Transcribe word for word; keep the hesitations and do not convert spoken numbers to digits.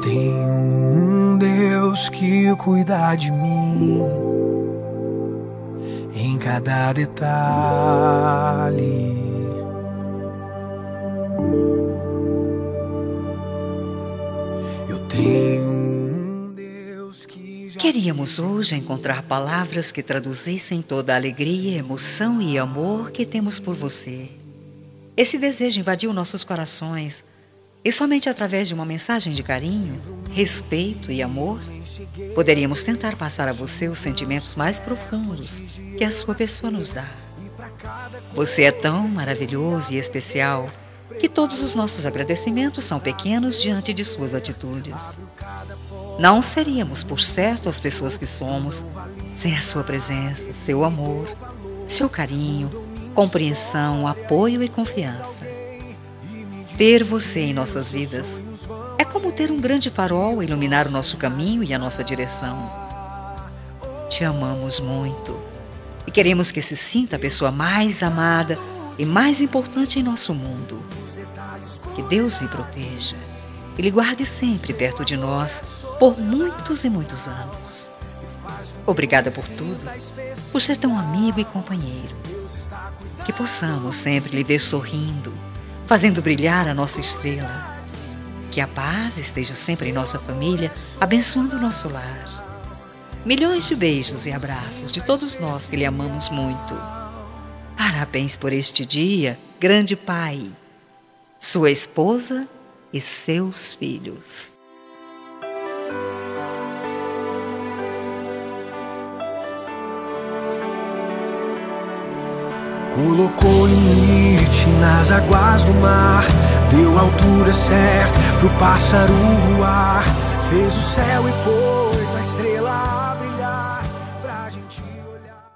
tenho um Deus que cuida de mim em cada detalhe. Eu tenho um Deus que já... Queríamos hoje encontrar palavras que traduzissem toda a alegria, emoção e amor que temos por você. Esse desejo invadiu nossos corações e somente através de uma mensagem de carinho, respeito e amor poderíamos tentar passar a você os sentimentos mais profundos que a sua pessoa nos dá. Você é tão maravilhoso e especial que todos os nossos agradecimentos são pequenos diante de suas atitudes. Não seríamos, por certo, as pessoas que somos sem a sua presença, seu amor, seu carinho, compreensão, apoio e confiança. Ter você em nossas vidas é como ter um grande farol a iluminar o nosso caminho e a nossa direção. Te amamos muito e queremos que se sinta a pessoa mais amada e mais importante em nosso mundo. Que Deus lhe proteja e lhe guarde sempre perto de nós por muitos e muitos anos. Obrigada por tudo, por ser tão amigo e companheiro. Que possamos sempre lhe ver sorrindo, fazendo brilhar a nossa estrela. Que a paz esteja sempre em nossa família, abençoando o nosso lar. Milhões de beijos e abraços de todos nós que lhe amamos muito. Parabéns por este dia, grande pai, sua esposa e seus filhos. Colocou limite nas águas do mar, deu a altura certa pro pássaro voar, fez o céu e pôr